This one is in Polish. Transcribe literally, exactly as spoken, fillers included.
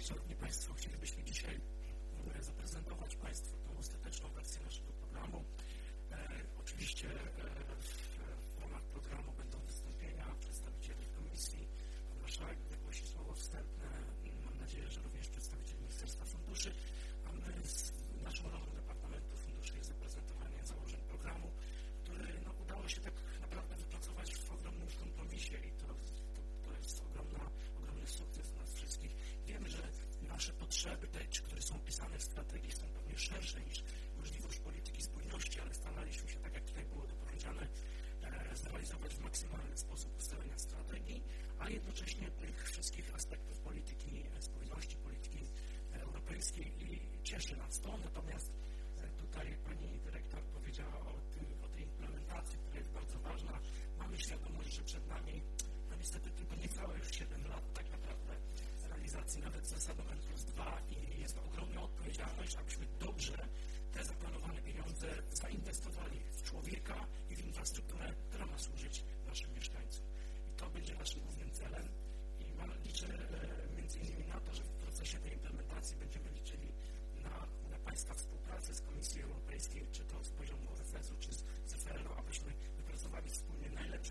Szanowni Państwo, chcielibyśmy dzisiaj zaprezentować Państwu tą ostateczną wersję naszego programu. E, oczywiście e, w ramach programu będą wystąpienia przedstawicieli Komisji. Pan Marszałek wygłosi słowo wstępne. Mam nadzieję, że również przedstawiciel Ministerstwa Funduszy. A my z naszą rolą Departamentu Funduszy jest zaprezentowanie założeń programu, który no, udało się tak naprawdę wypracować w ogromnym kompromisie i to, to, to jest ogromna, ogromny sukces dla nas wszystkich. Wiemy, że nasze potrzeby, te, które są opisane w strategii, są pewnie szersze niż możliwość polityki spójności, ale staraliśmy się, tak jak tutaj było dopowiedziane, e, zrealizować w maksymalny sposób ustalenia strategii, a jednocześnie tych wszystkich aspektów polityki spójności, polityki europejskiej i cieszy nas to. Natomiast e, tutaj pani dyrektor powiedziała o, tym, o tej implementacji, która jest bardzo ważna. Mamy świadomość, że przed nami no niestety tylko niecałe już siedem lat tak naprawdę realizacji nawet zasadą N plus dwa i jest to ogromna odpowiedzialność, abyśmy dobrze te zaplanowane pieniądze zainwestowali w człowieka i w infrastrukturę, która ma służyć naszym mieszkańcom. I to będzie naszym głównym celem i mam, liczę e, między innymi na to, że w procesie tej implementacji będziemy liczyli na, na Państwa współpracę z Komisji Europejskiej, czy to z poziomu O F S u, czy z C F R u, abyśmy wypracowali wspólnie najlepsze